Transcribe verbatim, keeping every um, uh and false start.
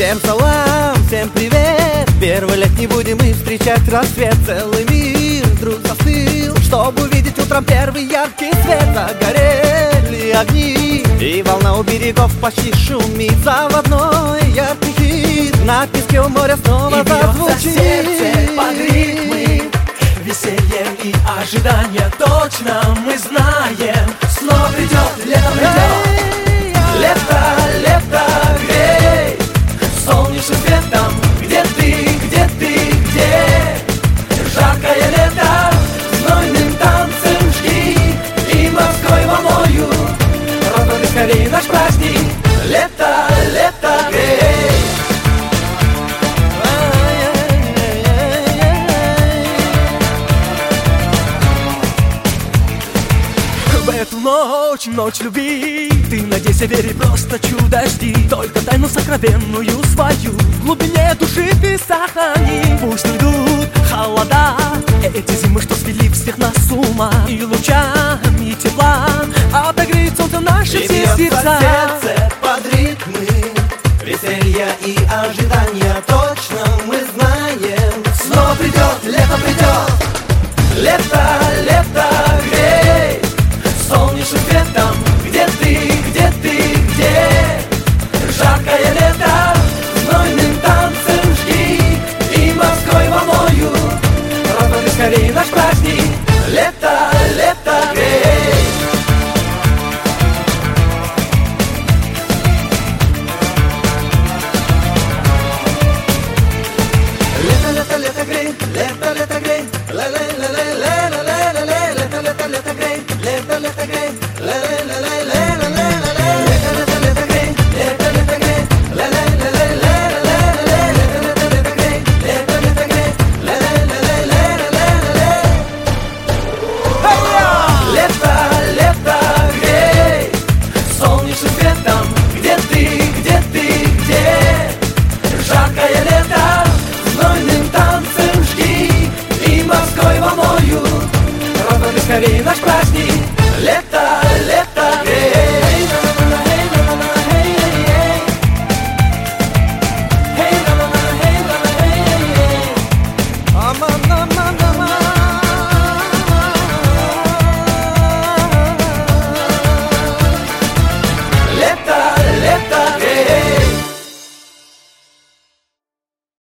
Всем салам, всем привет! Первый летний будем мы встречать рассвет. Целый мир вдруг застыл, чтобы увидеть утром первый яркий свет. Загорели огни, и волна у берегов почти шумит. Заводной яркий хит на песке у моря снова зазвучит. Сердце под ритмы, веселье и ожидание. Точно мы знаем, снова придет, лето придет. Лето, лето, грей солнечным светом. Где ты, где ты, где? Жаркое лето, знойным танцем жги и морской волною разбуди скорей наш праздник. Лето, лето, грей. В эту ночь, ночь любви, ты надейся, верь и просто чудо жди. Только тайну сокровенную свою в глубине души ты сохрани. Пусть уйдут холода, эти зимы, что свели всех нас с ума, и лучами тепла отогреет солнце наши И все бьется сердца. сердце под ритмы веселья и ожидания. Точно мы знаем, Снова придет, лето придет. Лето, лето, грей солнечным светом. Где ты, где ты, где? Жаркое лето, знойным танцем жги и морской волною разбуди скорей наш праздник. Лето, лето, грей. лето, лето, лето грей, лето, лето грей, ле-ле-ле-ле-ле-ле-ле-ле, лето, лето, лето грей, лето, лето грей, ле-ле-ле-ле.